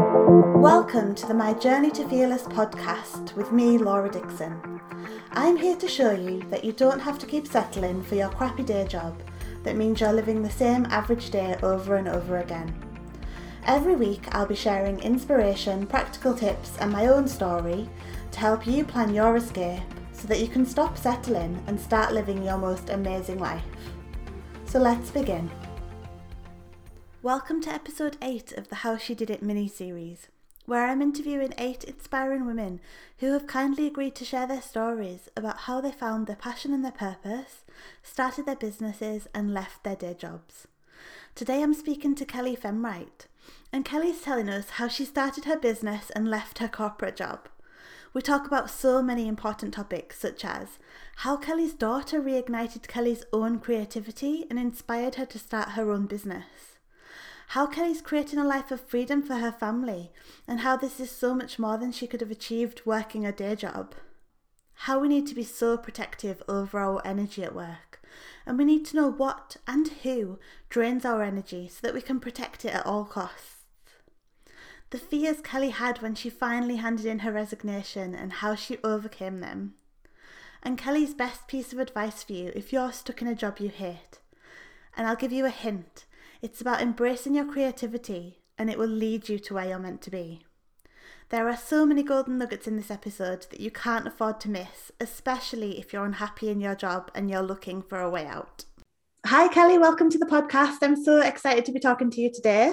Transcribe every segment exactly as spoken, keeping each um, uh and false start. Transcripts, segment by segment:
Welcome to the My Journey to Fearless podcast with me, Laura Dixon. I'm here to show you that you don't have to keep settling for your crappy day job that means you're living the same average day over and over again. Every week I'll be sharing inspiration, practical tips and my own story to help you plan your escape so that you can stop settling and start living your most amazing life. So let's begin. Welcome to episode eight of the How She Did It mini-series, where I'm interviewing eight inspiring women who have kindly agreed to share their stories about how they found their passion and their purpose, started their businesses and left their day jobs. Today I'm speaking to Kelly Femwright, and Kelly's telling us how she started her business and left her corporate job. We talk about so many important topics such as how Kelly's daughter reignited Kelly's own creativity and inspired her to start her own business, how Kelly's creating a life of freedom for her family, and how this is so much more than she could have achieved working a day job. How we need to be so protective over our energy at work, and we need to know what and who drains our energy so that we can protect it at all costs. The fears Kelly had when she finally handed in her resignation and how she overcame them. And Kelly's best piece of advice for you if you're stuck in a job you hate. And I'll give you a hint. It's about embracing your creativity and it will lead you to where you're meant to be. There are so many golden nuggets in this episode that you can't afford to miss, especially if you're unhappy in your job and you're looking for a way out. Hi Kelly, welcome to the podcast. I'm so excited to be talking to you today.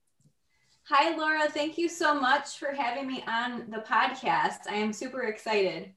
Hi Laura, thank you so much for having me on the podcast. I am super excited.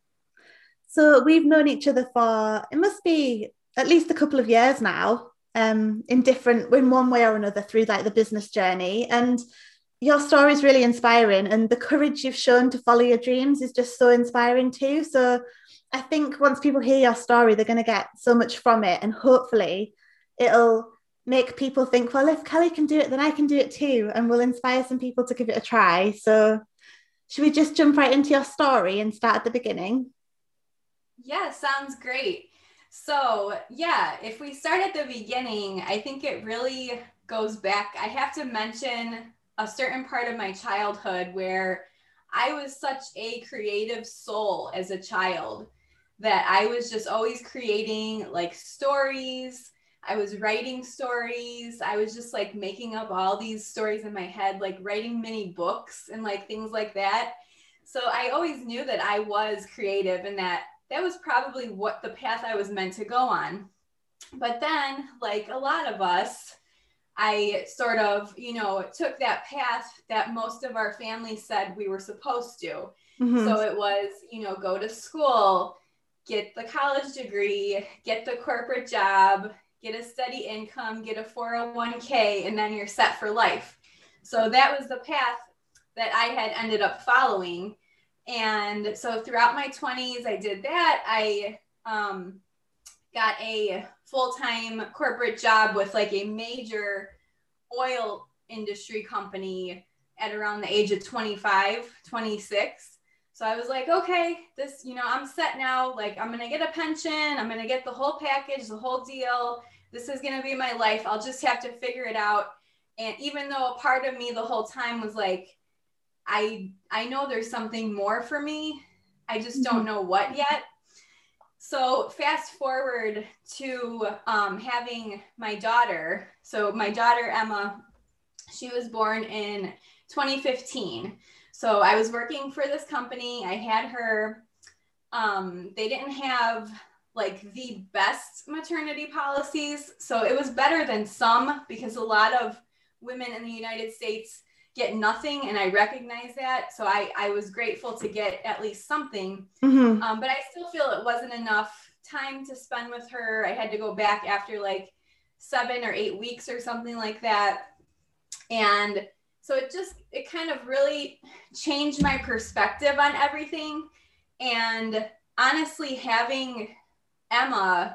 So we've known each other for, it must be at least a couple of years now. Um, in different, in one way or another through like the business journey, and your story is really inspiring, and the courage you've shown to follow your dreams is just so inspiring too. So I think once people hear your story, they're going to get so much from it, and hopefully it'll make people think, well, if Kelly can do it, then I can do it too, and will inspire some people to give it a try. So should we just jump right into your story and start at the beginning? Yeah, sounds great. So yeah, if we start at the beginning, I think it really goes back. I have to mention a certain part of my childhood where I was such a creative soul as a child that I was just always creating like stories. I was writing stories. I was just like making up all these stories in my head, like writing mini books and like things like that. So I always knew that I was creative and that that was probably what the path I was meant to go on. But then, like a lot of us, I sort of, you know, took that path that most of our family said we were supposed to. Mm-hmm. So it was, you know, go to school, get the college degree, get the corporate job, get a steady income, get a four oh one k, and then you're set for life. So that was the path that I had ended up following. And so throughout my twenties, I did that. I um, got a full-time corporate job with like a major oil industry company at around the age of twenty-five, twenty-six. So I was like, okay, this, you know, I'm set now. Like, I'm going to get a pension. I'm going to get the whole package, the whole deal. This is going to be my life. I'll just have to figure it out. And even though a part of me the whole time was like, I I know there's something more for me. I just don't know what yet. So fast forward to um, having my daughter. So my daughter, Emma, she was born in twenty fifteen. So I was working for this company. I had her. Um, they didn't have like the best maternity policies. So it was better than some because a lot of women in the United States get nothing, and I recognize that. So I, I was grateful to get at least something, mm-hmm. um, but I still feel it wasn't enough time to spend with her. I had to go back after like seven or eight weeks or something like that. And so it just, it kind of really changed my perspective on everything. And honestly, having Emma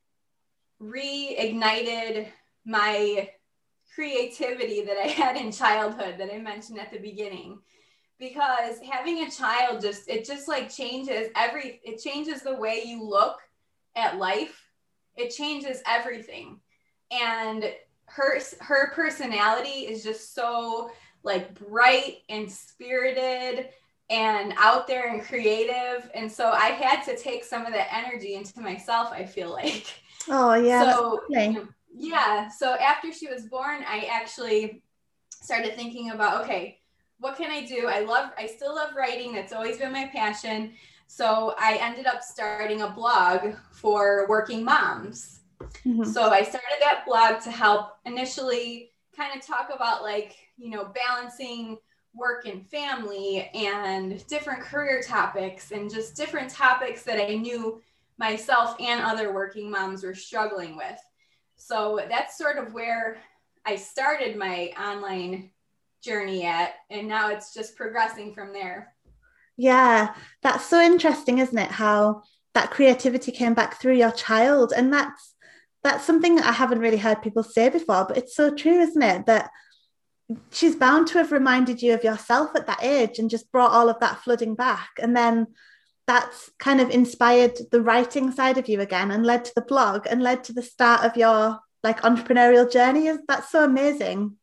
reignited my creativity that I had in childhood that I mentioned at the beginning, because having a child just, it just like changes every, it changes the way you look at life. It changes everything. And her, her personality is just so like bright and spirited and out there and creative. And so I had to take some of that energy into myself, I feel like. Oh, yeah. So, you know, yeah. So after she was born, I actually started thinking about, okay, what can I do? I love, I still love writing. That's always been my passion. So I ended up starting a blog for working moms. Mm-hmm. So I started that blog to help initially kind of talk about like, you know, balancing work and family and different career topics and just different topics that I knew myself and other working moms were struggling with. So that's sort of where I started my online journey at, and now it's just progressing from there. Yeah, that's so interesting, isn't it? How that creativity came back through your child. And that's that's something that I haven't really heard people say before, but it's so true, isn't it? That she's bound to have reminded you of yourself at that age and just brought all of that flooding back. And then that's kind of inspired the writing side of you again and led to the blog and led to the start of your like entrepreneurial journey. That's so amazing.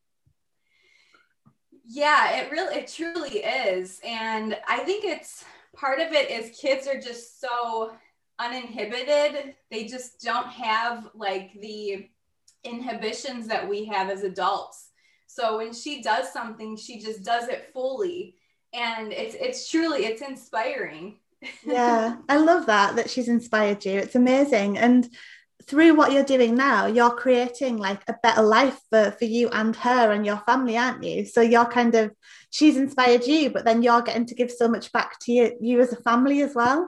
Yeah, it really, it truly is. And I think it's part of it is kids are just so uninhibited. They just don't have like the inhibitions that we have as adults. So when she does something, she just does it fully. And it's, it's truly, it's inspiring. Yeah, I love that, that she's inspired you. It's amazing. And through what you're doing now, you're creating like a better life for, for you and her and your family, aren't you? So you're kind of, she's inspired you, but then you're getting to give so much back to you, you as a family as well.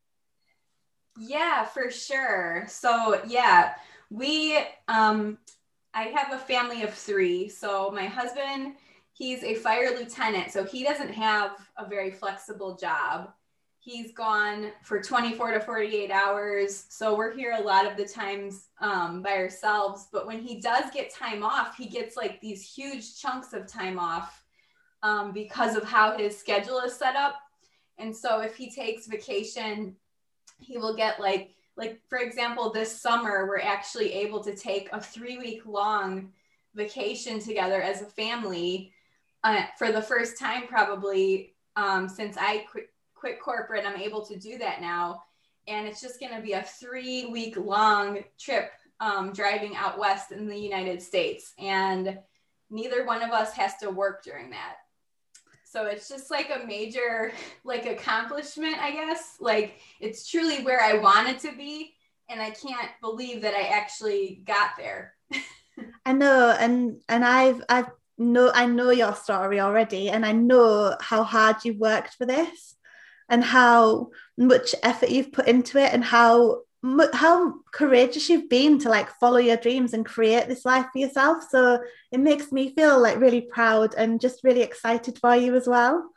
Yeah, for sure. So yeah, we, um, I have a family of three. So my husband, he's a fire lieutenant. So he doesn't have a very flexible job. He's gone for twenty-four to forty-eight hours. So we're here a lot of the times um, by ourselves. But when he does get time off, he gets like these huge chunks of time off um, because of how his schedule is set up. And so if he takes vacation, he will get like, like for example, this summer, we're actually able to take a three week long vacation together as a family uh, for the first time, probably um, since I quit. quit corporate. I'm able to do that now. And it's just going to be a three week long trip um, driving out west in the United States. And neither one of us has to work during that. So it's just like a major like accomplishment, I guess. Like it's truly where I wanted to be. And I can't believe that I actually got there. I know. And, and I've, I've know, I know your story already. And I know how hard you worked for this, and how much effort you've put into it, and how how courageous you've been to like follow your dreams and create this life for yourself. So it makes me feel like really proud and just really excited for you as well.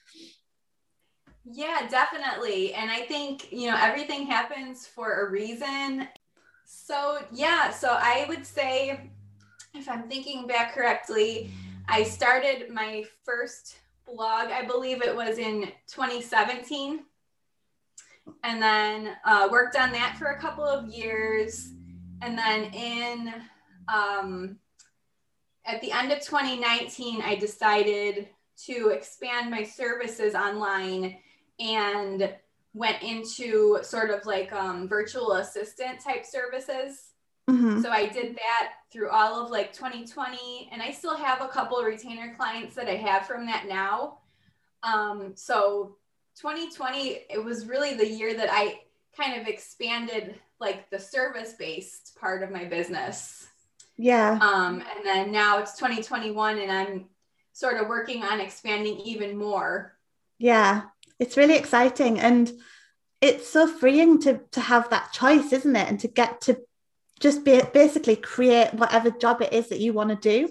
Yeah, definitely. And I think, you know, everything happens for a reason. So yeah, so I would say, if I'm thinking back correctly, I started my first blog, I believe it was in twenty seventeen, and then uh, worked on that for a couple of years. And then in um, at the end of twenty nineteen, I decided to expand my services online and went into sort of like um, virtual assistant type services. Mm-hmm. So I did that through all of like twenty twenty, and I still have a couple of retainer clients that I have from that now. Um, so twenty twenty, it was really the year that I kind of expanded like the service-based part of my business. Yeah. Um, and then now it's twenty twenty-one, and I'm sort of working on expanding even more. Yeah, it's really exciting, and it's so freeing to to have that choice, isn't it? And to get to just be, basically create whatever job it is that you want to do.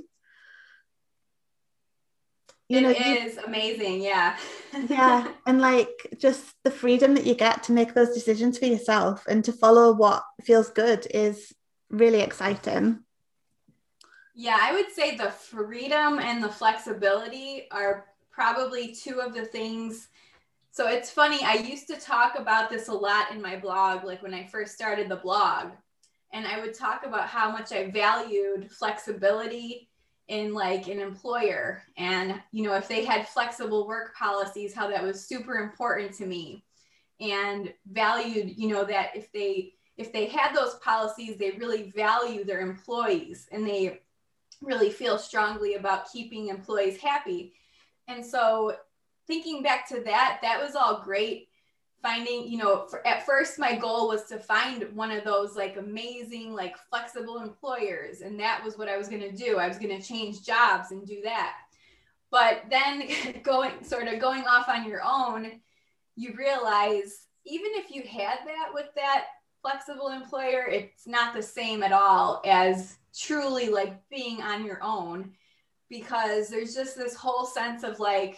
You it know, is you, amazing. Yeah. Yeah. And like just the freedom that you get to make those decisions for yourself and to follow what feels good is really exciting. Yeah, I would say the freedom and the flexibility are probably two of the things. So it's funny, I used to talk about this a lot in my blog, like when I first started the blog. And I would talk about how much I valued flexibility in like an employer, and you know, if they had flexible work policies, how that was super important to me, and valued, you know, that if they if they had those policies, they really value their employees and they really feel strongly about keeping employees happy. And so thinking back to that, that was all great. Finding, you know, for, at first my goal was to find one of those like amazing, like flexible employers. And that was what I was going to do. I was going to change jobs and do that. But then going sort of going off on your own, you realize even if you had that with that flexible employer, it's not the same at all as truly like being on your own, because there's just this whole sense of like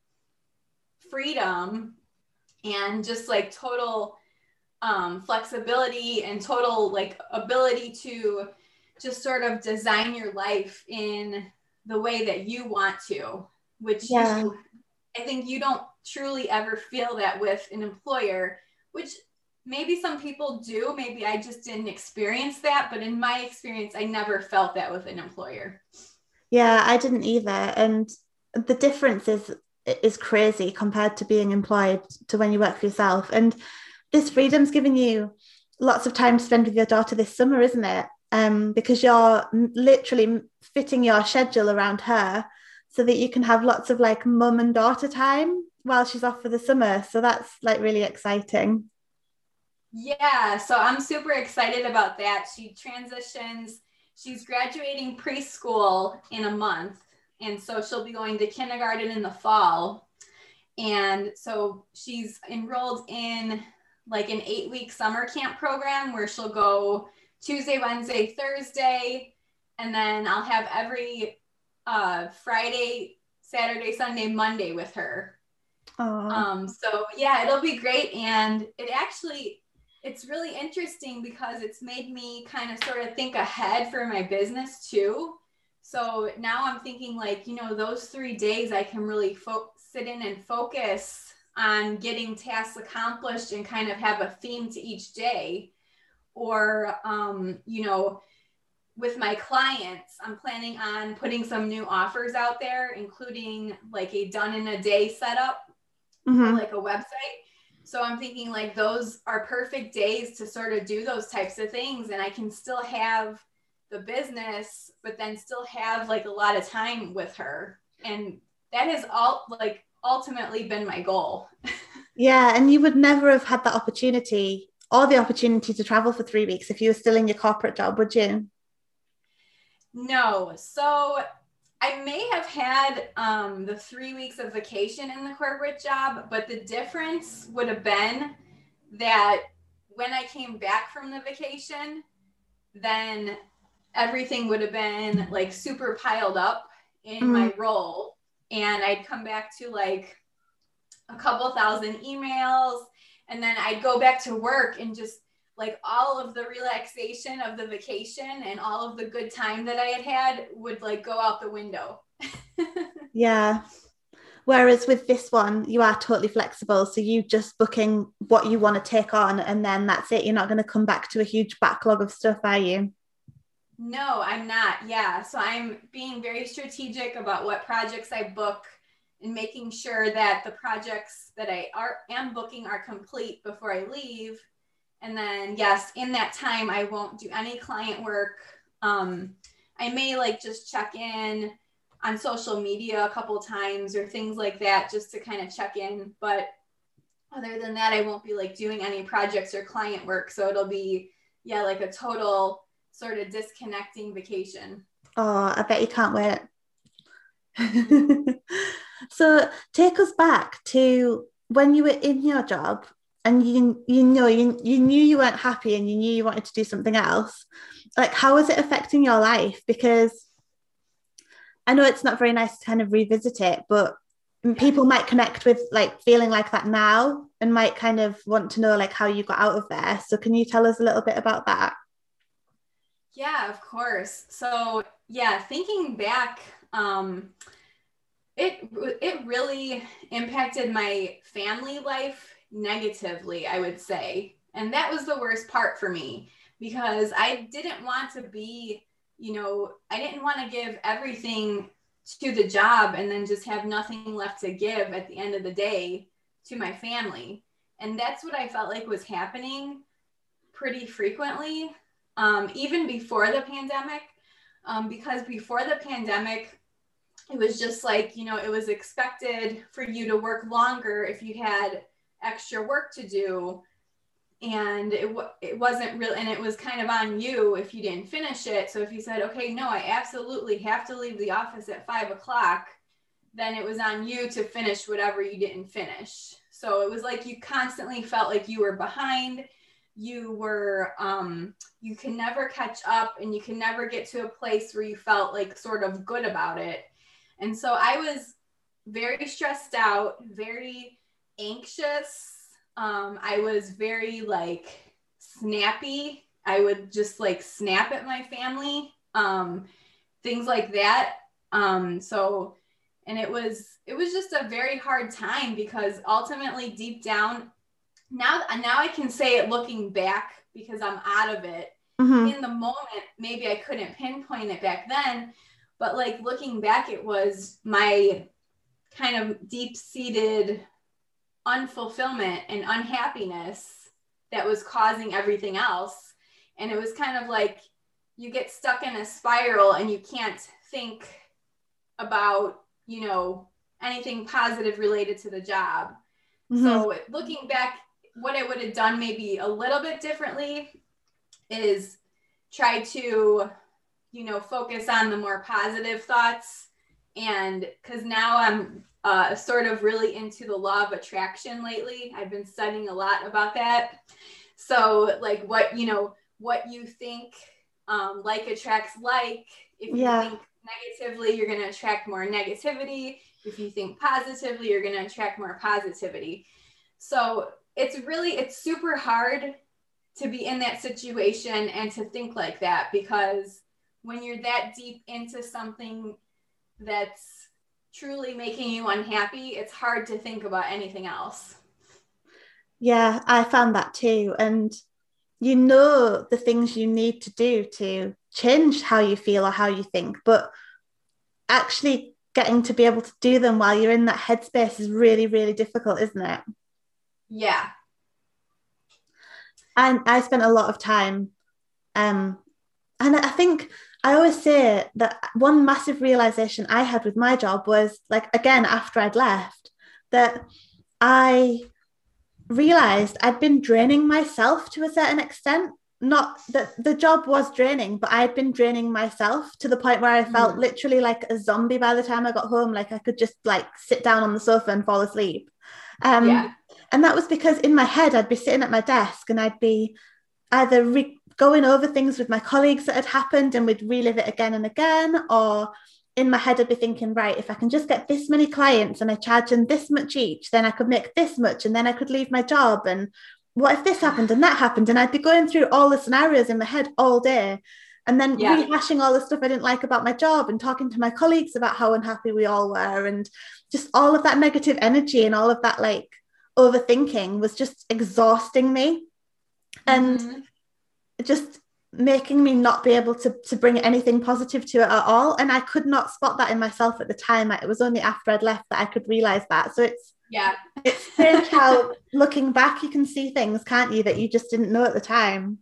freedom and just like total um, flexibility and total like ability to just sort of design your life in the way that you want to, which Yeah. you, I think you don't truly ever feel that with an employer, which maybe some people do. Maybe I just didn't experience that, but in my experience, I never felt that with an employer. Yeah, I didn't either. And the difference is is crazy compared to being employed to when you work for yourself. And this freedom's giving you lots of time to spend with your daughter this summer, isn't it? Um, because you're literally fitting your schedule around her so that you can have lots of like mum and daughter time while she's off for the summer. So that's like really exciting. Yeah, so I'm super excited about that. She transitions, she's graduating preschool in a month. And so she'll be going to kindergarten in the fall. And so she's enrolled in like an eight week summer camp program where she'll go Tuesday, Wednesday, Thursday. And then I'll have every uh, Friday, Saturday, Sunday, Monday with her. Um, so yeah, it'll be great. And it actually, it's really interesting because it's made me kind of sort of think ahead for my business too. So now I'm thinking like, you know, those three days I can really fo- sit in and focus on getting tasks accomplished and kind of have a theme to each day. Or, um, you know, with my clients, I'm planning on putting some new offers out there, including like a done in a day setup Mm-hmm. for like a website. So I'm thinking like those are perfect days to sort of do those types of things. And I can still have the business, but then still have like a lot of time with her. And that has all like ultimately been my goal. Yeah, and you would never have had that opportunity or the opportunity to travel for three weeks if you were still in your corporate job, would you? No. So I may have had um, the three weeks of vacation in the corporate job, but the difference would have been that when I came back from the vacation, then everything would have been like super piled up in Mm. my role. And I'd come back to like a couple thousand emails. And then I'd go back to work and just like all of the relaxation of the vacation and all of the good time that I had had would like go out the window. Yeah. Whereas with this one, you are totally flexible. So you just booking what you want to take on and then that's it. You're not going to come back to a huge backlog of stuff, are you? No, I'm not. Yeah. So I'm being very strategic about what projects I book and making sure that the projects that I are, am booking are complete before I leave. And then, yes, in that time, I won't do any client work. Um, I may like just check in on social media a couple times or things like that, just to kind of check in. But other than that, I won't be like doing any projects or client work. So it'll be, yeah, like a total sort of disconnecting vacation. Oh, I bet you can't wait. So take us back to when you were in your job and you you know you, you knew you weren't happy and you knew you wanted to do something else. Like, how was it affecting your life? Because I know it's not very nice to kind of revisit it, but Yeah. people might connect with like feeling like that now and might kind of want to know like how you got out of there. So can you tell us a little bit about that? Yeah, of course. So yeah, thinking back, um, it it really impacted my family life negatively, I would say. And that was the worst part for me because I didn't want to be, you know, I didn't want to give everything to the job and then just have nothing left to give at the end of the day to my family. And that's what I felt like was happening pretty frequently, um, even before the pandemic, um, because before the pandemic, it was just like, you know, it was expected for you to work longer if you had extra work to do. And it, w- it wasn't real. And it was kind of on you if you didn't finish it. So if you said, okay, no, I absolutely have to leave the office at five o'clock, then it was on you to finish whatever you didn't finish. So it was like you constantly felt like you were behind. You were, um, you can never catch up, and you can never get to a place where you felt like sort of good about it. And so I was very stressed out, very anxious. Um, I was very like snappy. I would just like snap at my family, um, things like that. Um, so, and it was, it was just a very hard time, because ultimately deep down, now, now I can say it looking back because I'm out of it. Mm-hmm. In the moment, maybe I couldn't pinpoint it back then, but like looking back, it was my kind of deep-seated unfulfillment and unhappiness that was causing everything else. And it was kind of like you get stuck in a spiral and you can't think about, you know, anything positive related to the job. Mm-hmm. So looking back, what I would have done maybe a little bit differently is try to, you know, focus on the more positive thoughts. And because now I'm uh, sort of really into the law of attraction lately. I've been studying a lot about that. So like what, you know, what you think um, like attracts like. If you yeah. think negatively, you're going to attract more negativity. If you think positively, you're going to attract more positivity. So it's really, it's super hard to be in that situation and to think like that, because when you're that deep into something that's truly making you unhappy, it's hard to think about anything else. Yeah, I found that too. And you know the things you need to do to change how you feel or how you think, but actually getting to be able to do them while you're in that headspace is really, really difficult, isn't it? Yeah. And I spent a lot of time, um, and I think I always say that one massive realization I had with my job was, like, again, after I'd left, that I realized I'd been draining myself to a certain extent. Not that the job was draining, but I'd been draining myself to the point where I felt mm. literally like a zombie by the time I got home. Like I could just like sit down on the sofa and fall asleep. Um, yeah. And that was because in my head, I'd be sitting at my desk and I'd be either re- going over things with my colleagues that had happened and we'd relive it again and again, or in my head, I'd be thinking, right, if I can just get this many clients and I charge them this much each, then I could make this much and then I could leave my job. And what if this happened and that happened? And I'd be going through all the scenarios in my head all day, and then yeah. rehashing all the stuff I didn't like about my job and talking to my colleagues about how unhappy we all were. And just all of that negative energy and all of that like overthinking was just exhausting me. And mm-hmm. just making me not be able to, to bring anything positive to it at all. And I could not spot that in myself at the time. It was only after I'd left that I could realize that. So it's yeah, it's strange how looking back you can see things, can't you, that you just didn't know at the time.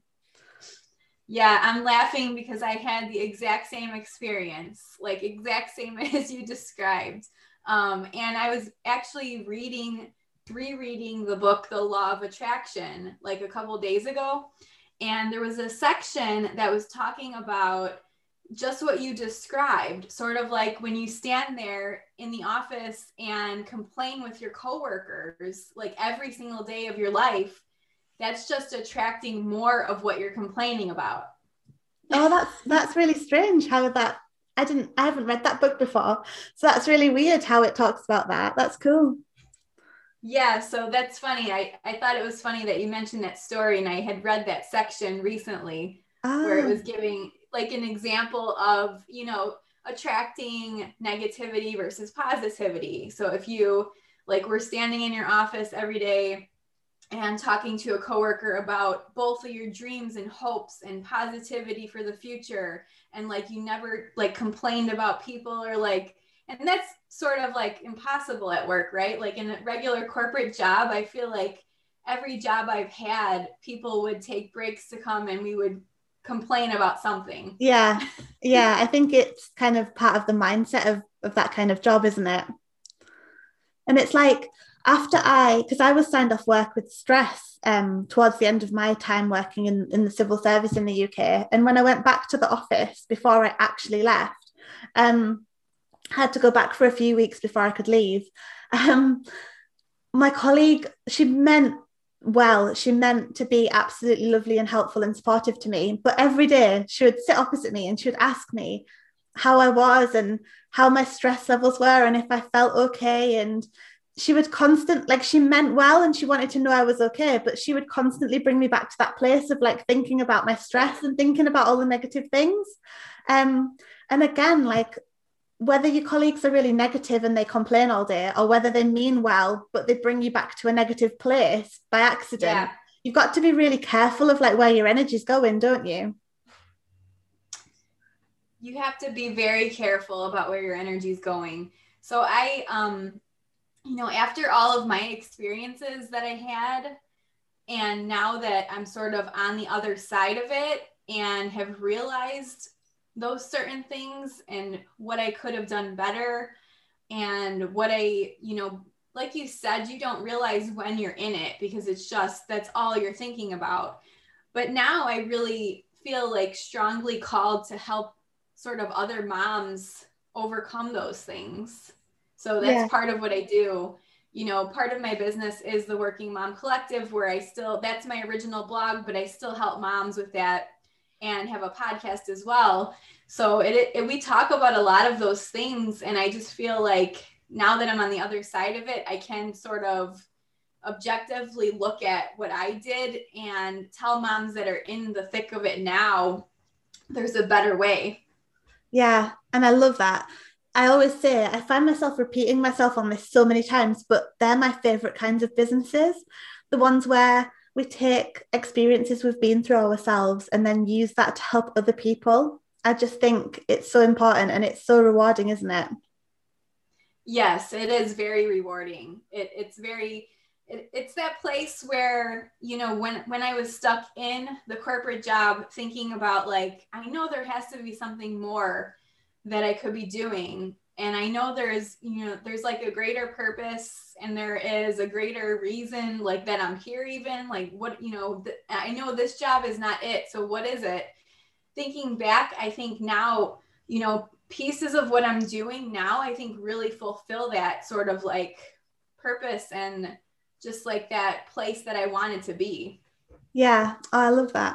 Yeah, I'm laughing because I had the exact same experience, like exact same as you described. Um, and I was actually reading, rereading the book, The Law of Attraction, like a couple days ago. And there was a section that was talking about just what you described, sort of like when you stand there in the office and complain with your coworkers, like every single day of your life, that's just attracting more of what you're complaining about. Oh, that's that's really strange how that, I didn't, I haven't read that book before. So that's really weird how it talks about that. That's cool. Yeah, so that's funny. I, I thought it was funny that you mentioned that story, and I had read that section recently oh. where it was giving like an example of, you know, attracting negativity versus positivity. So if you like were standing in your office every day and talking to a coworker about both of your dreams and hopes and positivity for the future. And like, you never like complained about people or like, and that's sort of like impossible at work, right? Like in a regular corporate job, I feel like every job I've had, people would take breaks to come and we would complain about something. Yeah. Yeah. I think it's kind of part of the mindset of, of that kind of job, isn't it? And it's like, after I, because I was signed off work with stress um, towards the end of my time working in, in the civil service in the U K. And when I went back to the office before I actually left, um, I had to go back for a few weeks before I could leave. Um, my colleague, she meant well, she meant to be absolutely lovely and helpful and supportive to me. But every day she would sit opposite me and she would ask me how I was and how my stress levels were and if I felt okay. And she would constant, like she meant well and she wanted to know I was okay, but she would constantly bring me back to that place of like thinking about my stress and thinking about all the negative things. Um, and again, like whether your colleagues are really negative and they complain all day or whether they mean well, but they bring you back to a negative place by accident, yeah. You've got to be really careful of like where your energy's going, don't you? You have to be very careful about where your energy is going. So I, um, you know, after all of my experiences that I had, and now that I'm sort of on the other side of it and have realized those certain things and what I could have done better and what I, you know, like you said, you don't realize when you're in it because it's just, that's all you're thinking about. But now I really feel like strongly called to help sort of other moms overcome those things. So that's yeah. part of what I do. You know, part of my business is the Working Mom Collective, where I still, that's my original blog, but I still help moms with that and have a podcast as well. So it, it we talk about a lot of those things. And I just feel like now that I'm on the other side of it, I can sort of objectively look at what I did and tell moms that are in the thick of it now, there's a better way. Yeah. And I love that. I always say, I find myself repeating myself on this so many times, but they're my favorite kinds of businesses. The ones where we take experiences we've been through ourselves and then use that to help other people. I just think it's so important and it's so rewarding, isn't it? Yes, it is very rewarding. It, it's very, it, it's that place where, you know, when, when I was stuck in the corporate job thinking about like, I know there has to be something more that I could be doing. And I know there's, you know, there's like a greater purpose and there is a greater reason like that I'm here even, like what, you know, th- I know this job is not it. So what is it? Thinking back, I think now, you know, pieces of what I'm doing now, I think really fulfill that sort of like purpose and just like that place that I wanted to be. Yeah, oh, I love that.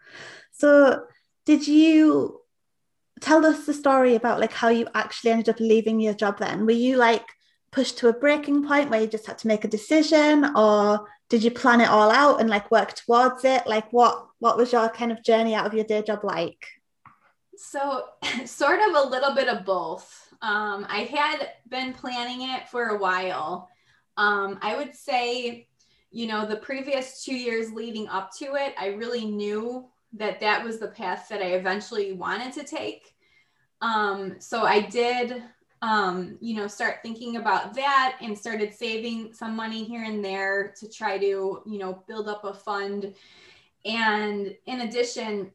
So did you tell us the story about like how you actually ended up leaving your job then? Were you like pushed to a breaking point where you just had to make a decision, or did you plan it all out and like work towards it? Like what what was your kind of journey out of your day job like? So sort of a little bit of both. Um, I had been planning it for a while. Um, I would say, you know, the previous two years leading up to it, I really knew that that was the path that I eventually wanted to take. Um, so I did, um, you know, start thinking about that and started saving some money here and there to try to, you know, build up a fund. And in addition,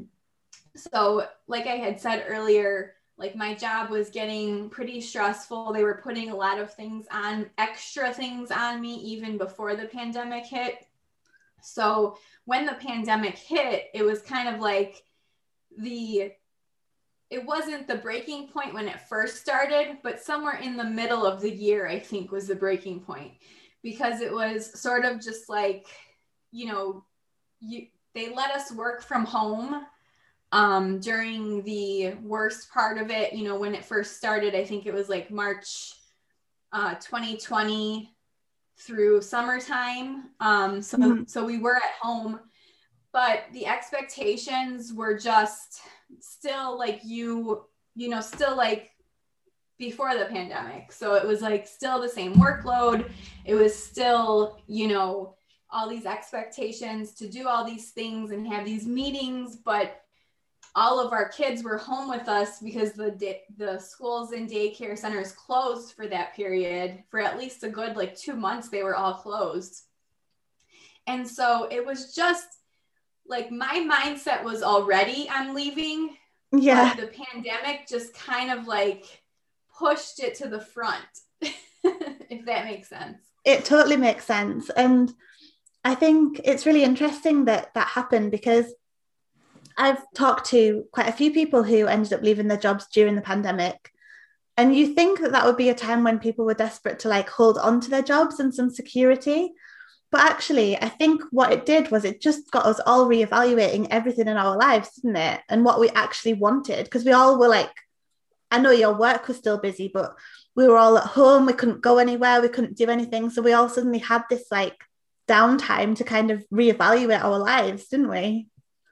so like I had said earlier, like my job was getting pretty stressful. They were putting a lot of things on, extra things on me even before the pandemic hit. So when the pandemic hit, it was kind of like the, it wasn't the breaking point when it first started, but somewhere in the middle of the year, I think was the breaking point, because it was sort of just like, you know, you, they let us work from home um, during the worst part of it. You know, when it first started, I think it was like March uh, twenty twenty through summertime. Um, so, mm-hmm. so we were at home, but the expectations were just still like you, you know, still like before the pandemic. So it was like still the same workload. It was still, you know, all these expectations to do all these things and have these meetings, but all of our kids were home with us because the day, the schools and daycare centers closed for that period. For at least a good like two months, they were all closed. And so it was just like my mindset was already I'm leaving. Yeah. But the pandemic just kind of like pushed it to the front, if that makes sense. It totally makes sense. And I think it's really interesting that that happened, because I've talked to quite a few people who ended up leaving their jobs during the pandemic. And you think that that would be a time when people were desperate to like hold on to their jobs and some security. But actually, I think what it did was it just got us all reevaluating everything in our lives, didn't it? And what we actually wanted, because we all were like, I know your work was still busy, but we were all at home. We couldn't go anywhere. We couldn't do anything. So we all suddenly had this like downtime to kind of reevaluate our lives, didn't we?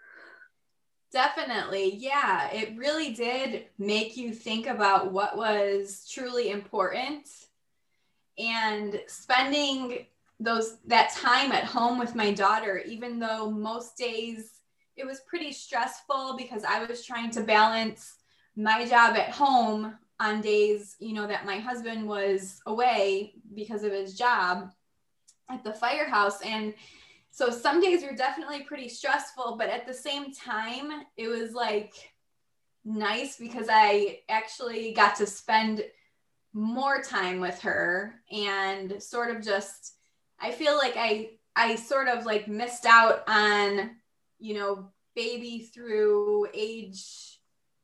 Definitely. Yeah. It really did make you think about what was truly important, and spending those that time at home with my daughter, even though most days it was pretty stressful because I was trying to balance my job at home on days, you know, that my husband was away because of his job at the firehouse. And so some days were definitely pretty stressful, but at the same time, it was like nice because I actually got to spend more time with her and sort of just, I feel like I, I sort of like missed out on, you know, baby through age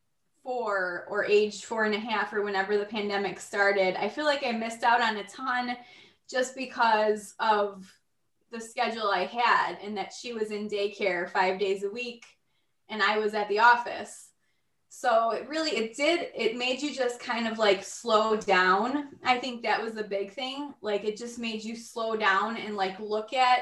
four or age four and a half or whenever the pandemic started. I feel like I missed out on a ton just because of the schedule I had, and that she was in daycare five days a week and I was at the office. So it really, it did, it made you just kind of like slow down. I think that was the big thing. Like it just made you slow down and like look at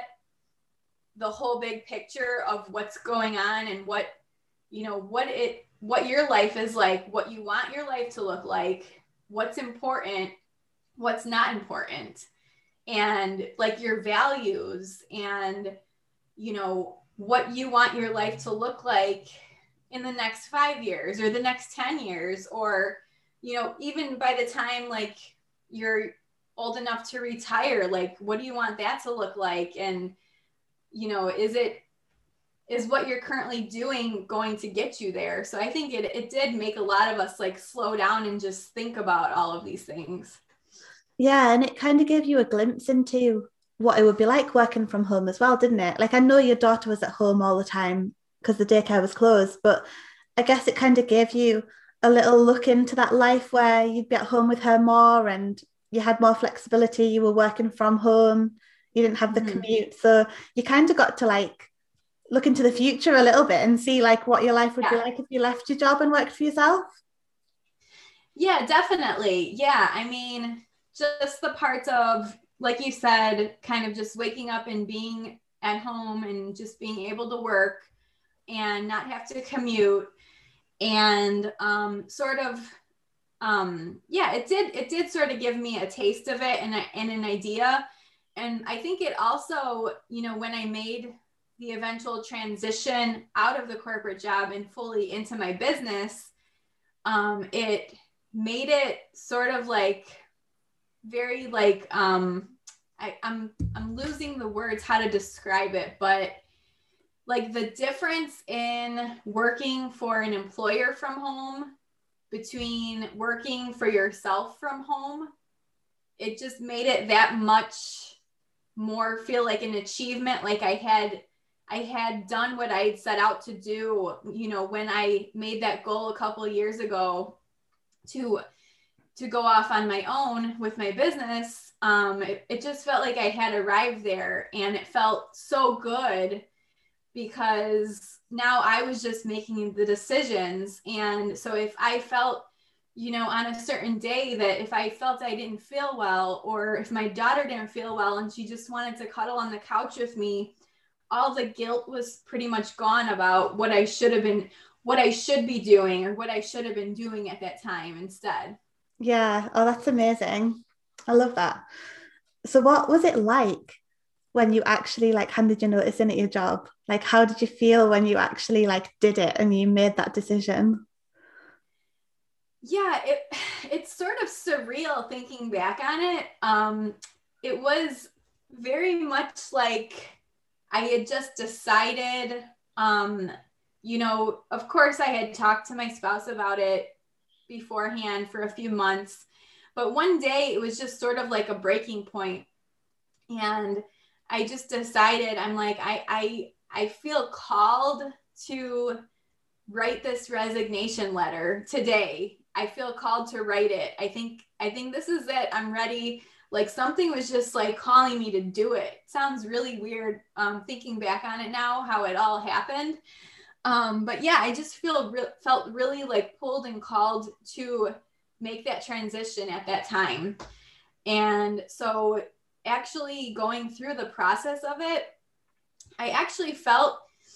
the whole big picture of what's going on and what, you know, what it, what your life is like, what you want your life to look like, what's important, what's not important, and like your values and, you know, what you want your life to look like in the next five years or the next ten years, or, you know, even by the time like you're old enough to retire, like what do you want that to look like? And, you know, is it, is what you're currently doing going to get you there? So I think it, it did make a lot of us like slow down and just think about all of these things. Yeah, and it kind of gave you a glimpse into what it would be like working from home as well, didn't it? Like I know your daughter was at home all the time because the daycare was closed, but I guess it kind of gave you a little look into that life where you'd be at home with her more and you had more flexibility, you were working from home, you didn't have the mm-hmm. commute. So you kind of got to like look into the future a little bit and see like what your life would yeah. be like if you left your job and worked for yourself. Yeah, definitely. Yeah. I mean, just the parts of, like you said, kind of just waking up and being at home and just being able to work and not have to commute, and um, sort of, um, yeah, it did, it did sort of give me a taste of it and, a, and an idea. And I think it also, you know, when I made the eventual transition out of the corporate job and fully into my business, um, it made it sort of like very like, um, I, I'm, I'm losing the words how to describe it, but like the difference in working for an employer from home between working for yourself from home, it just made it that much more feel like an achievement. Like I had, I had done what I had set out to do, you know, when I made that goal a couple of years ago to to go off on my own with my business. Um, it, it just felt like I had arrived there, and it felt so good because now I was just making the decisions. And so if I felt, you know, on a certain day that if I felt I didn't feel well, or if my daughter didn't feel well and she just wanted to cuddle on the couch with me, all the guilt was pretty much gone about what I should have been, what I should be doing, or what I should have been doing at that time instead. Yeah. Oh, that's amazing. I love that. So what was it like when you actually like handed your notice in at your job? Like, how did you feel when you actually like did it and you made that decision? Yeah, it it's sort of surreal thinking back on it. Um, it was very much like I had just decided, um, you know, of course I had talked to my spouse about it beforehand for a few months, but one day it was just sort of like a breaking point. And I just decided, I'm like, I I I feel called to write this resignation letter today. I feel called to write it. I think I think this is it. I'm ready. Like something was just like calling me to do it. Sounds really weird um, thinking back on it now, how it all happened. Um, but yeah, I just feel re- felt really like pulled and called to make that transition at that time. And so actually going through the process of it, I actually felt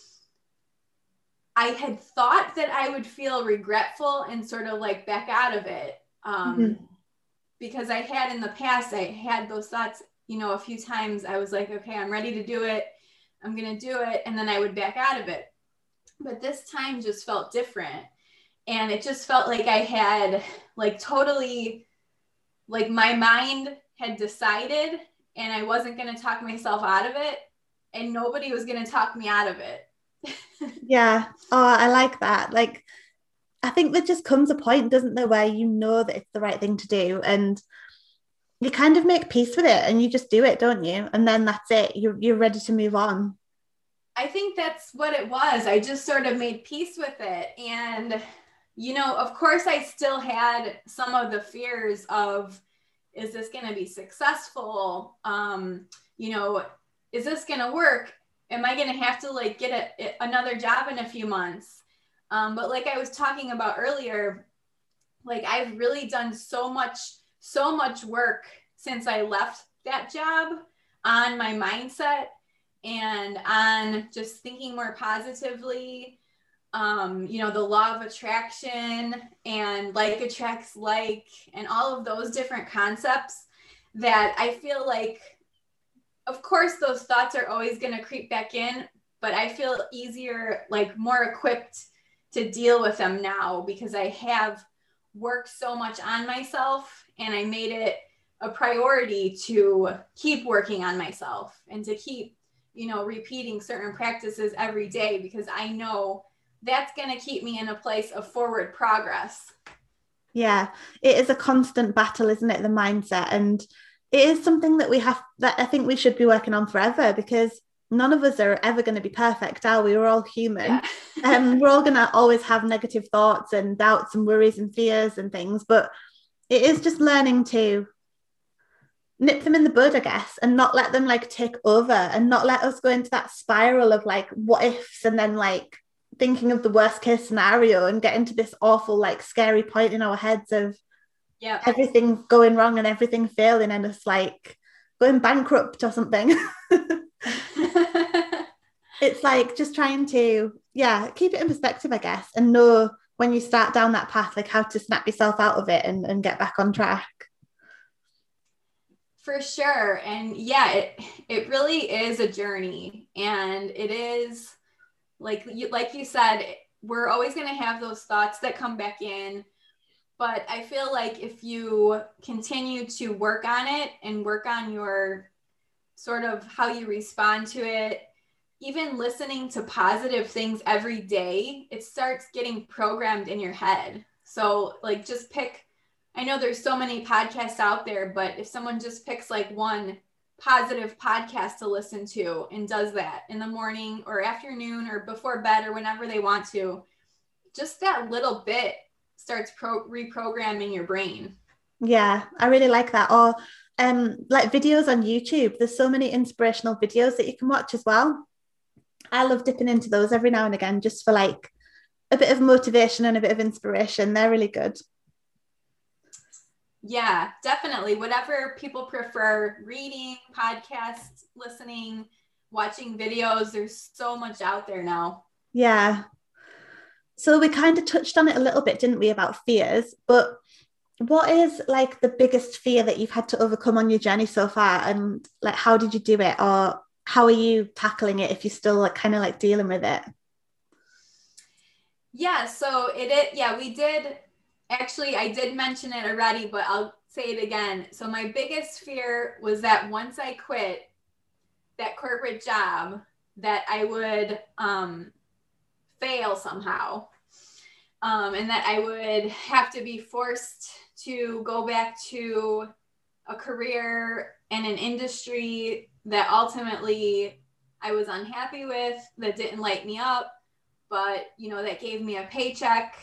I had thought that I would feel regretful and sort of like back out of it. Um, mm-hmm. Because I had in the past, I had those thoughts, you know, a few times I was like, okay, I'm ready to do it. I'm going to do it. And then I would back out of it. But this time just felt different. And it just felt like I had like totally, like my mind had decided and I wasn't going to talk myself out of it. And nobody was going to talk me out of it. Yeah. Oh, I like that. Like, I think there just comes a point, doesn't there, where you know that it's the right thing to do and you kind of make peace with it and you just do it, don't you? And then that's it. You're, you're ready to move on. I think that's what it was. I just sort of made peace with it. And, you know, of course, I still had some of the fears of, is this going to be successful? Um, you know, is this going to work? Am I going to have to like get a, another job in a few months? Um, but like I was talking about earlier, like I've really done so much, so much work since I left that job on my mindset and on just thinking more positively. Um, you know, the law of attraction and like attracts like, and all of those different concepts that I feel like, of course, those thoughts are always going to creep back in, but I feel easier, like more equipped to deal with them now because I have worked so much on myself and I made it a priority to keep working on myself and to keep, you know, repeating certain practices every day because I know that's going to keep me in a place of forward progress. Yeah, it is a constant battle, isn't it? The mindset. And it is something that we have, that I think we should be working on forever because none of us are ever going to be perfect, are we? We're all human. Yeah. um, we're all going to always have negative thoughts and doubts and worries and fears and things. But it is just learning to nip them in the bud, I guess, and not let them like take over and not let us go into that spiral of like what ifs and then like thinking of the worst case scenario and get into this awful like scary point in our heads of yeah everything going wrong and everything failing and it's like going bankrupt or something. It's like just trying to yeah keep it in perspective, I guess, and know when you start down that path like how to snap yourself out of it and, and get back on track. For sure. And yeah, it it really is a journey and it is like you like you said, we're always going to have those thoughts that come back in. But I feel like if you continue to work on it and work on your sort of how you respond to it, even listening to positive things every day, it starts getting programmed in your head. So like just pick, I know there's so many podcasts out there, but if someone just picks like one positive podcast to listen to and does that in the morning or afternoon or before bed or whenever they want to, just that little bit starts pro- reprogramming your brain. Yeah, I really like that. Or um, like videos on YouTube. There's so many inspirational videos that you can watch as well. I love dipping into those every now and again just for like a bit of motivation and a bit of inspiration. They're really good. Yeah, definitely. Whatever people prefer, reading, podcasts, listening, watching videos, there's so much out there now. Yeah. So we kind of touched on it a little bit, didn't we, about fears, but what is like the biggest fear that you've had to overcome on your journey so far? And like, how did you do it? Or how are you tackling it if you're still like kind of like dealing with it? Yeah, so it, it yeah, we did actually, I did mention it already, but I'll say it again. So my biggest fear was that once I quit that corporate job, that I would um, fail somehow. Um, and that I would have to be forced to go back to a career and an industry that ultimately I was unhappy with, that didn't light me up, but you know, that gave me a paycheck.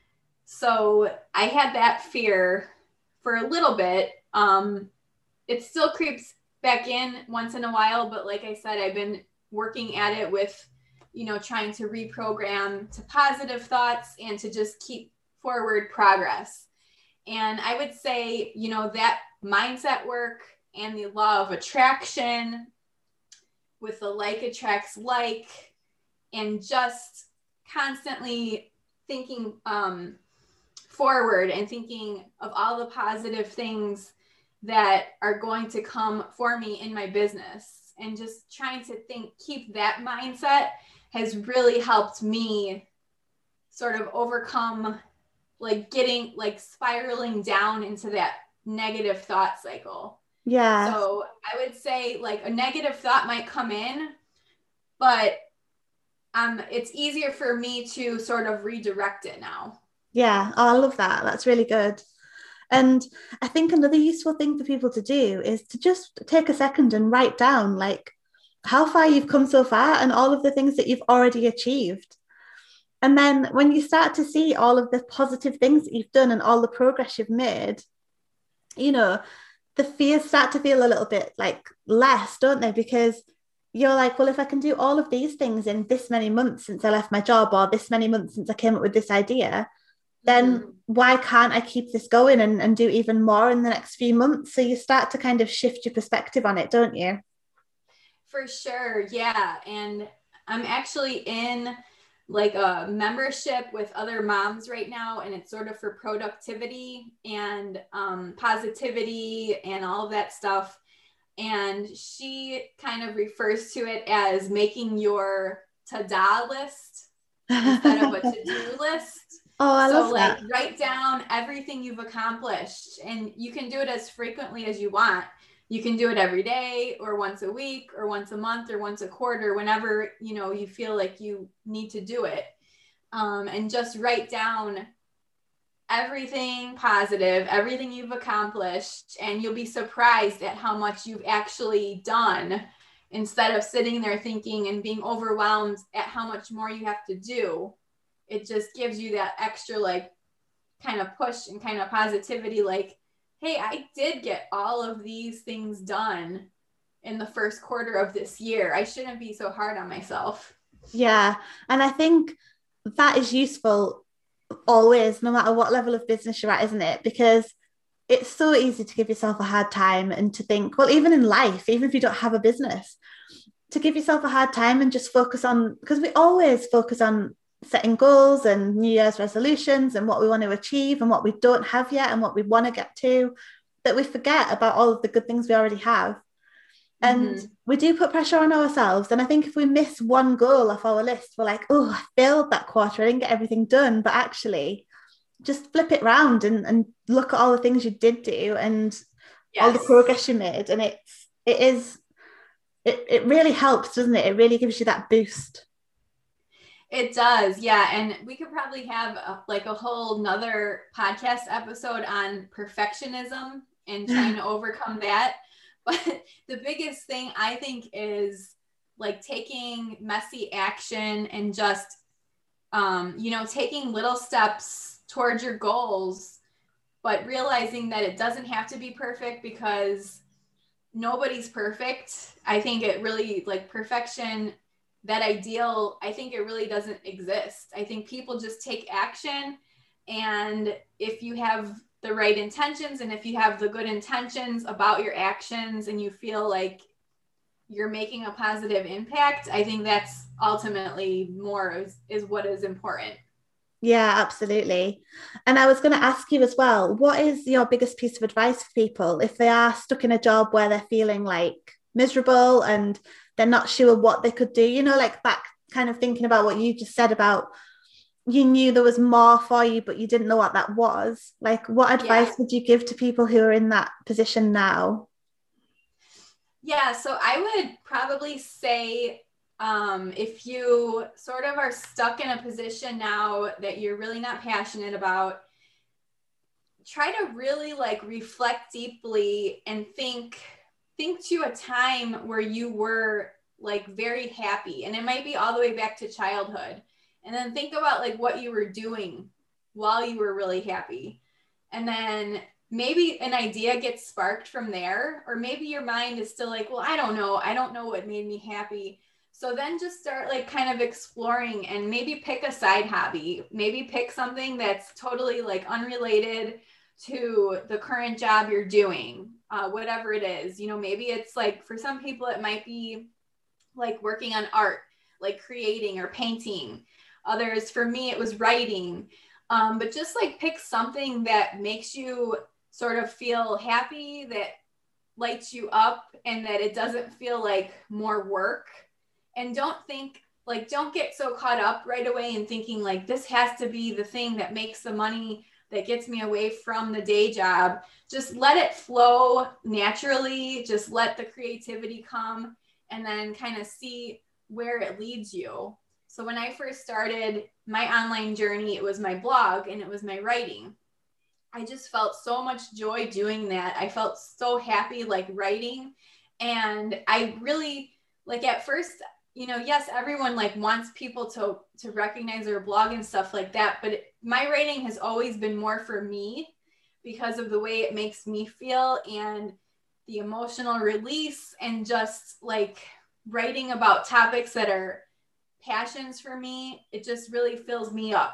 So I had that fear for a little bit. Um, it still creeps back in once in a while, but like I said, I've been working at it with, you know, trying to reprogram to positive thoughts and to just keep forward progress. And I would say, you know, that mindset work and the law of attraction with the like attracts like, and just constantly thinking um, forward and thinking of all the positive things that are going to come for me in my business, and just trying to think, keep that mindset has really helped me sort of overcome like getting like spiraling down into that negative thought cycle. Yeah. So I would say like a negative thought might come in, but um, it's easier for me to sort of redirect it now. Yeah. Oh, I love that. That's really good. And I think another useful thing for people to do is to just take a second and write down like how far you've come so far and all of the things that you've already achieved. And then when you start to see all of the positive things that you've done and all the progress you've made, you know, the fears start to feel a little bit like less, don't they? Because you're like, well, if I can do all of these things in this many months since I left my job, or this many months since I came up with this idea, then mm-hmm. why can't I keep this going and, and do even more in the next few months? So you start to kind of shift your perspective on it, don't you? For sure. Yeah. And I'm actually in like a membership with other moms right now, and it's sort of for productivity and um, positivity and all of that stuff. And she kind of refers to it as making your to-do list instead of a to-do list. Oh, I so love like that. Write down everything you've accomplished, and you can do it as frequently as you want. You can do it every day or once a week or once a month or once a quarter, whenever, you know, you feel like you need to do it. Um, and just write down everything positive, everything you've accomplished, and you'll be surprised at how much you've actually done, instead of sitting there thinking and being overwhelmed at how much more you have to do. It just gives you that extra like kind of push and kind of positivity, like, hey, I did get all of these things done in the first quarter of this year. I shouldn't be so hard on myself. Yeah. And I think that is useful always, no matter what level of business you're at, isn't it? Because it's so easy to give yourself a hard time and to think, well, even in life, even if you don't have a business, to give yourself a hard time and just focus on, because we always focus on setting goals and New Year's resolutions and what we want to achieve and what we don't have yet and what we want to get to, that we forget about all of the good things we already have. And mm-hmm. we do put pressure on ourselves. And I think if we miss one goal off our list, we're like, oh, I failed that quarter, I didn't get everything done. But actually, just flip it round and, and look at all the things you did do and yes. all the progress you made. And it's, it is, it, it really helps, doesn't it? It really gives you that boost. It does. Yeah. And we could probably have a, like a whole nother podcast episode on perfectionism and trying to overcome that. But the biggest thing I think is like taking messy action and just, um, you know, taking little steps towards your goals, but realizing that it doesn't have to be perfect, because nobody's perfect. I think it really like perfection, that ideal, I think it really doesn't exist. I think people just take action, and if you have the right intentions, and if you have the good intentions about your actions, and you feel like you're making a positive impact, I think that's ultimately more is, is what is important. Yeah, absolutely. And I was going to ask you as well, what is your biggest piece of advice for people if they are stuck in a job where they're feeling like miserable and they're not sure what they could do, you know, like back kind of thinking about what you just said about you knew there was more for you, but you didn't know what that was. Like, what advice yeah. would you give to people who are in that position now? Yeah, so I would probably say um, if you sort of are stuck in a position now that you're really not passionate about, try to really like reflect deeply and think, think to a time where you were like very happy. And it might be all the way back to childhood. And then think about like what you were doing while you were really happy. And then maybe an idea gets sparked from there, or maybe your mind is still like, well, I don't know. I don't know what made me happy. So then just start like kind of exploring and maybe pick a side hobby, maybe pick something that's totally like unrelated to the current job you're doing, uh, whatever it is. You know, maybe it's like, for some people, it might be like working on art, like creating or painting. Others, for me, it was writing. Um, but just like pick something that makes you sort of feel happy, that lights you up, and that it doesn't feel like more work. And don't think like, don't get so caught up right away in thinking like, this has to be the thing that makes the money, that gets me away from the day job. Just let it flow naturally. Just let the creativity come, and then kind of see where it leads you. So when I first started my online journey, it was my blog and it was my writing. I just felt so much joy doing that. I felt so happy like writing. And I really, like at first, you know, yes, everyone like wants people to, to recognize their blog and stuff like that. But it, my writing has always been more for me because of the way it makes me feel and the emotional release, and just like writing about topics that are passions for me. It just really fills me up.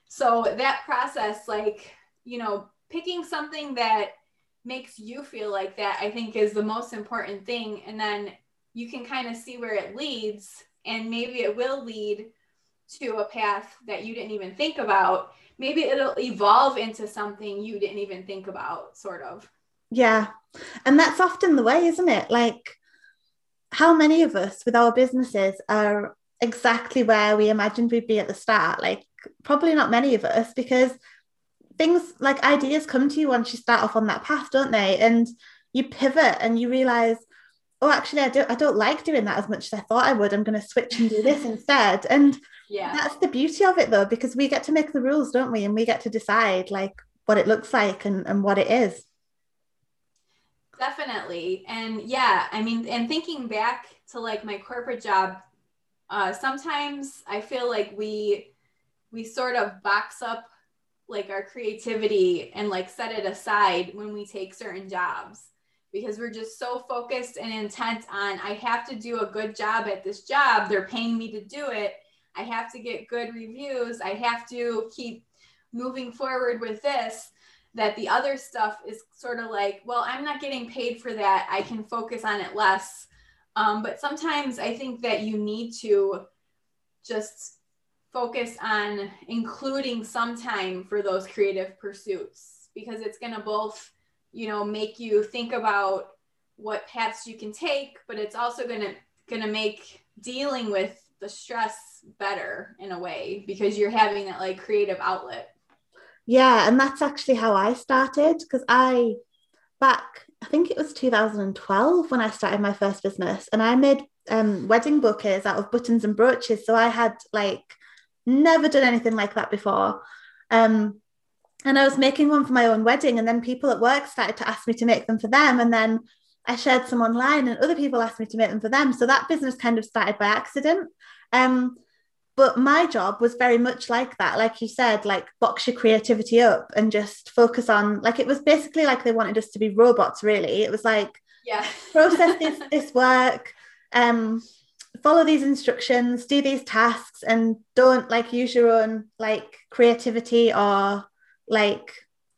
So that process, like, you know, picking something that makes you feel like that, I think is the most important thing. And then you can kind of see where it leads, and maybe it will lead to a path that you didn't even think about. Maybe it'll evolve into something you didn't even think about, sort of. Yeah. And that's often the way, isn't it? Like, how many of us with our businesses are exactly where we imagined we'd be at the start? Like, probably not many of us, because things like ideas come to you once you start off on that path, don't they? And you pivot and you realize, oh, actually, I don't, I don't like doing that as much as I thought I would. I'm going to switch and do this instead. And yeah, that's the beauty of it, though, because we get to make the rules, don't we? And we get to decide like what it looks like and, and what it is. Definitely. And yeah, I mean, and thinking back to like my corporate job, uh, sometimes I feel like we, we sort of box up like our creativity and like set it aside when we take certain jobs, because we're just so focused and intent on, I have to do a good job at this job. They're paying me to do it. I have to get good reviews. I have to keep moving forward with this, that the other stuff is sort of like, well, I'm not getting paid for that. I can focus on it less. Um, but sometimes I think that you need to just focus on including some time for those creative pursuits, because it's going to both, you know, make you think about what paths you can take, but it's also going to going to make dealing with the stress better in a way, because you're having that like creative outlet. Yeah, and that's actually how I started, because I back I think it was two thousand twelve when I started my first business, and I made um wedding bouquets out of buttons and brooches. So I had like never done anything like that before. Um, and I was making one for my own wedding, and then people at work started to ask me to make them for them. And then I shared some online and other people asked me to make them for them. So that business kind of started by accident. Um, but my job was very much like that. Like you said, like box your creativity up and just focus on, like, it was basically like they wanted us to be robots, really. It was like, yeah, process this, this work, um, follow these instructions, do these tasks, and don't like use your own like creativity or like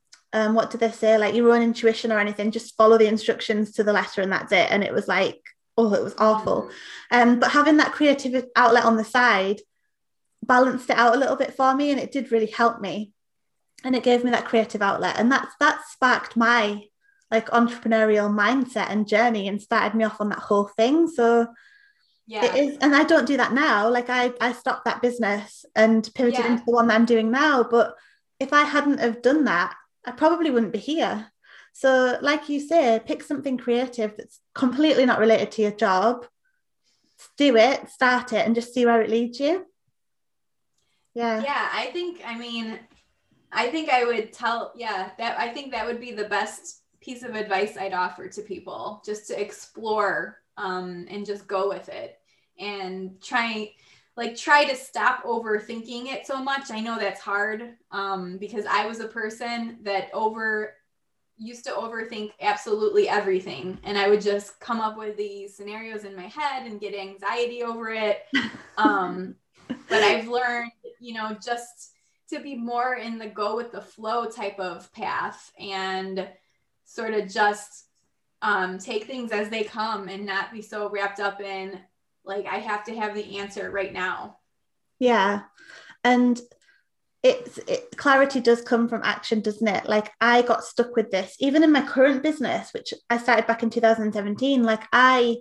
um what do they say, like your own intuition or anything. Just follow the instructions to the letter and that's it. And it was like, oh, it was awful. Um but having that creative outlet on the side balanced it out a little bit for me, and it did really help me, and it gave me that creative outlet, and that's that sparked my like entrepreneurial mindset and journey and started me off on that whole thing. So it Yeah. is, and I don't do that now. Like I, I stopped that business and pivoted Yeah. into the one that I'm doing now. But if I hadn't have done that, I probably wouldn't be here. So, like you say, pick something creative that's completely not related to your job, do it, start it, and just see where it leads you. Yeah. Yeah, I think, I mean, I think I would tell, yeah, that I think that would be the best piece of advice I'd offer to people, just to explore um, and just go with it and try, like, try to stop overthinking it so much. I know that's hard um, because I was a person that over used to overthink absolutely everything, and I would just come up with these scenarios in my head and get anxiety over it. Um, but I've learned, you know, just to be more in the go with the flow type of path and sort of just um, take things as they come and not be so wrapped up in like, I have to have the answer right now. Yeah. And it's it, clarity does come from action, doesn't it? Like I got stuck with this, even in my current business, which I started back in two thousand seventeen. Like I,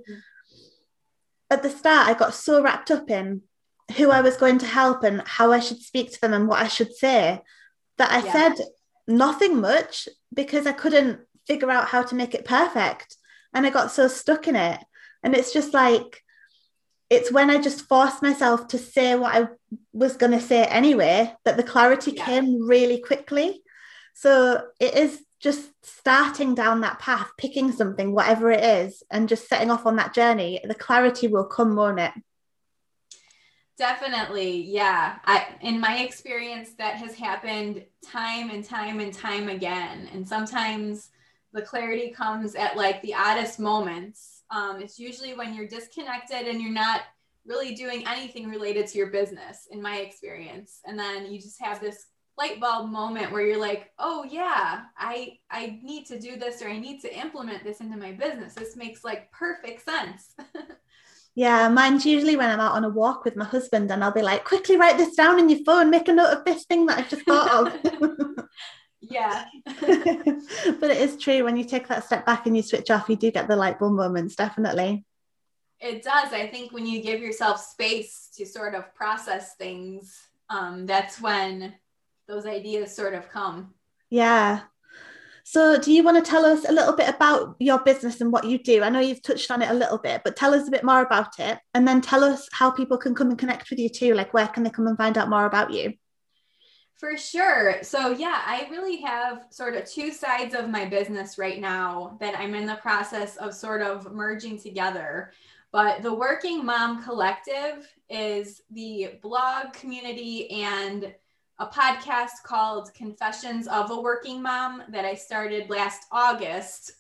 at the start, I got so wrapped up in who I was going to help and how I should speak to them and what I should say that I Yeah. said nothing much because I couldn't figure out how to make it perfect. And I got so stuck in it. And it's just like, it's when I just forced myself to say what I was going to say anyway, that the clarity Yeah. came really quickly. So it is just starting down that path, picking something, whatever it is, and just setting off on that journey. The clarity will come, won't it? Definitely. Yeah. I, in my experience, that has happened time and time and time again. And sometimes the clarity comes at like the oddest moments. Um, it's usually when you're disconnected and you're not really doing anything related to your business, in my experience. And then you just have this light bulb moment where you're like, oh yeah, I, I need to do this, or I need to implement this into my business. This makes like perfect sense. Yeah, mine's usually when I'm out on a walk with my husband and I'll be like, quickly write this down in your phone, make a note of this thing that I've just thought of. Yeah. But it is true, when you take that step back and you switch off, you do get the light bulb moments, definitely. It does. I think when you give yourself space to sort of process things, um, that's when those ideas sort of come. Yeah. So do you want to tell us a little bit about your business and what you do? I know you've touched on it a little bit, but tell us a bit more about it. And then tell us how people can come and connect with you too. Like, where can they come and find out more about you? For sure. So yeah, I really have sort of two sides of my business right now that I'm in the process of sort of merging together. But the Working Mom Collective is the blog community and a podcast called Confessions of a Working Mom that I started last August.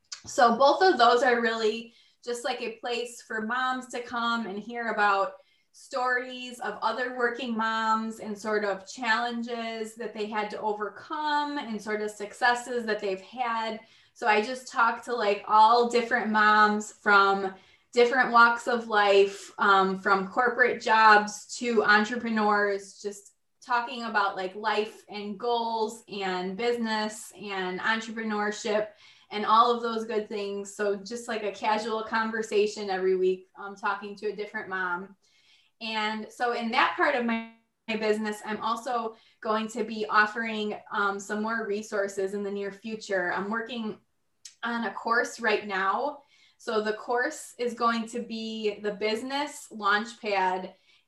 So both of those are really just like a place for moms to come and hear about stories of other working moms and sort of challenges that they had to overcome and sort of successes that they've had. So I just talk to like all different moms from different walks of life, um, from corporate jobs to entrepreneurs, just talking about like life and goals and business and entrepreneurship and all of those good things. So just like a casual conversation every week, um, talking to a different mom. And so in that part of my, my business, I'm also going to be offering um, some more resources in the near future. I'm working on a course right now. So the course is going to be the Business Launchpad.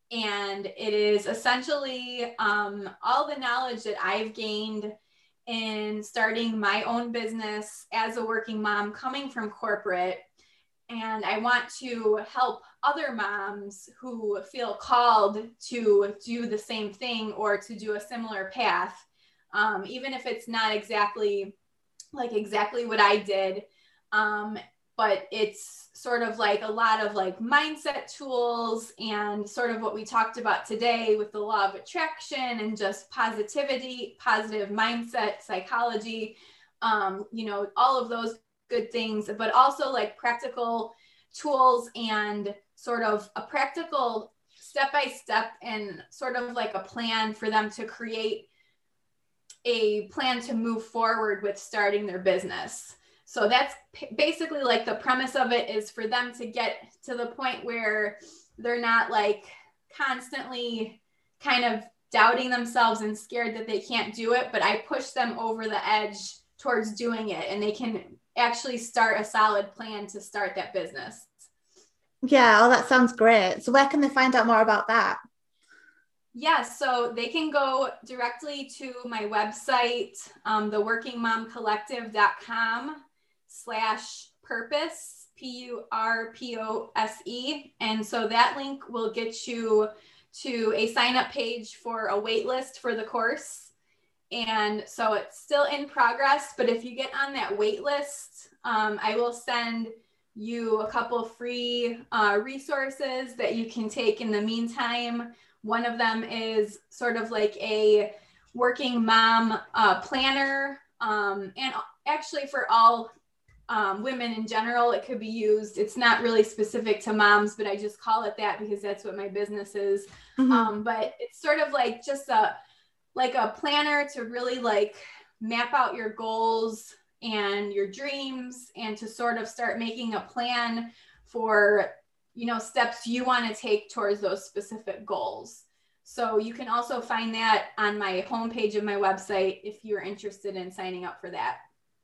And it is essentially um, all the knowledge that I've gained in starting my own business as a working mom coming from corporate. And I want to help other moms who feel called to do the same thing or to do a similar path, um, even if it's not exactly like exactly what I did. Um, but it's sort of like a lot of like mindset tools and sort of what we talked about today with the law of attraction and just positivity, positive mindset, psychology, um, you know, all of those good things, but also like practical tools and sort of a practical step-by-step and sort of like a plan for them to create a plan to move forward with starting their business. So that's p- basically like the premise of it is for them to get to the point where they're not like constantly kind of doubting themselves and scared that they can't do it, but I push them over the edge towards doing it, and they can actually start a solid plan to start that business. Yeah, oh, that sounds great. So where can they find out more about that? Yeah, so they can go directly to my website, um, the working mom collective dot com slash purpose, P U R P O S E. And so that link will get you to a sign up page for a wait list for the course. And so it's still in progress, but if you get on that wait list, um, I will send you a couple free uh, resources that you can take in the meantime. One of them is sort of like a working mom uh, planner, um, and actually for all um, women in general, it could be used. It's not really specific to moms, but I just call it that because that's what my business is. Mm-hmm. Um, but it's sort of like just a like a planner to really like map out your goals and your dreams, and to sort of start making a plan for, you know, steps you want to take towards those specific goals. So you can also find that on my homepage of my website if you're interested in signing up for that.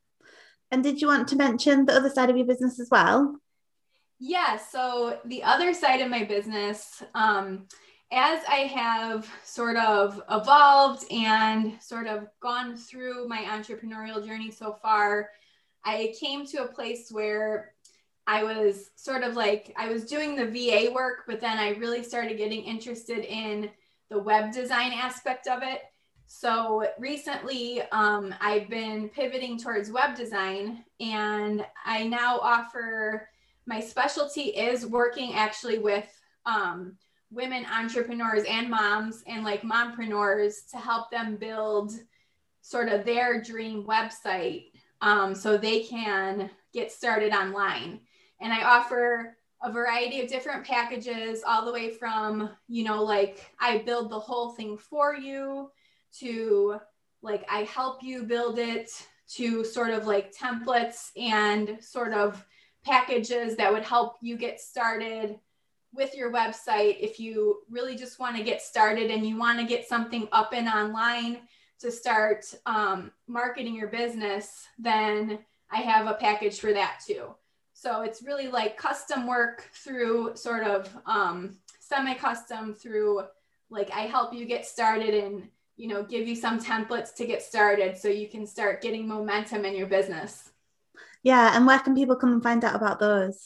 And did you want to mention the other side of your business as well? Yeah, so the other side of my business, um, as I have sort of evolved and sort of gone through my entrepreneurial journey so far, I came to a place where I was sort of like, I was doing the V A work, but then I really started getting interested in the web design aspect of it. So recently, um, I've been pivoting towards web design, and I now offer, my specialty is working actually with um, women entrepreneurs and moms and like mompreneurs to help them build sort of their dream website um, so they can get started online. And I offer a variety of different packages, all the way from, you know, like I build the whole thing for you, to like I help you build it, to sort of like templates and sort of packages that would help you get started with your website. If you really just want to get started and you want to get something up and online to start um, marketing your business, then I have a package for that too. So it's really like custom work through sort of um, semi-custom through like I help you get started and, you know, give you some templates to get started so you can start getting momentum in your business. Yeah. And where can people come and find out about those?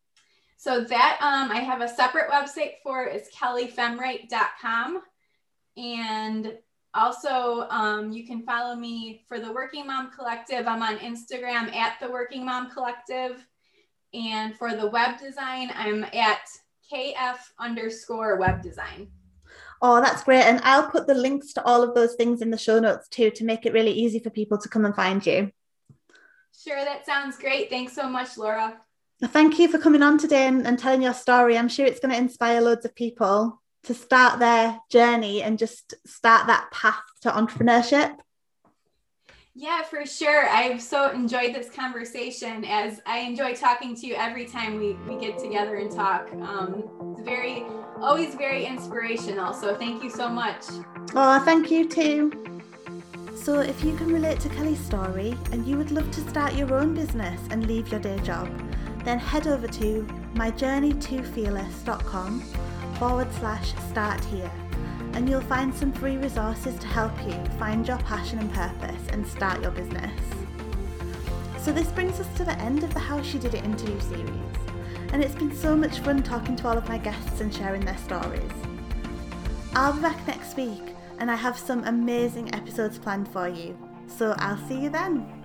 So that um, I have a separate website for, is kelly femwright dot com. And also um, you can follow me for the Working Mom Collective. I'm on Instagram at the Working Mom Collective. And for the web design, I'm at K F underscore web design. Oh, that's great. And I'll put the links to all of those things in the show notes too, to make it really easy for people to come and find you. Sure, that sounds great. Thanks so much, Laura. Thank you for coming on today and, and telling your story. I'm sure it's going to inspire loads of people to start their journey and just start that path to entrepreneurship. Yeah, for sure. I've so enjoyed this conversation, as I enjoy talking to you every time we, we get together and talk. Um, it's very, always very inspirational. So thank you so much. Oh, thank you too. So if you can relate to Kelly's story and you would love to start your own business and leave your day job, then head over to myjourneytofearless.com forward slash start here. And you'll find some free resources to help you find your passion and purpose and start your business. So this brings us to the end of the How She Did It interview series, and it's been so much fun talking to all of my guests and sharing their stories. I'll be back next week, and I have some amazing episodes planned for you, so I'll see you then.